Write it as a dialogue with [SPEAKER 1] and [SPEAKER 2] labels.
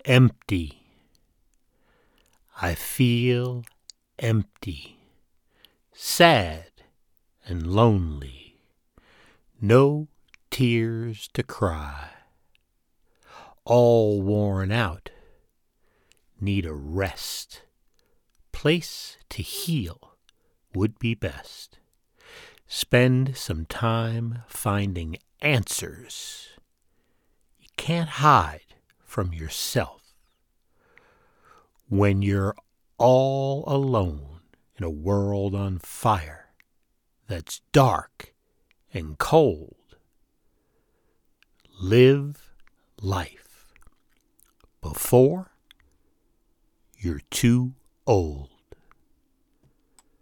[SPEAKER 1] empty. I feel empty, sad and lonely, no tears to cry. All worn out, need a rest. Place to heal would be best. Spend some time finding answers. You can't hide from yourself. When you're all alone in a world on fire that's dark and cold, live life before you're too old.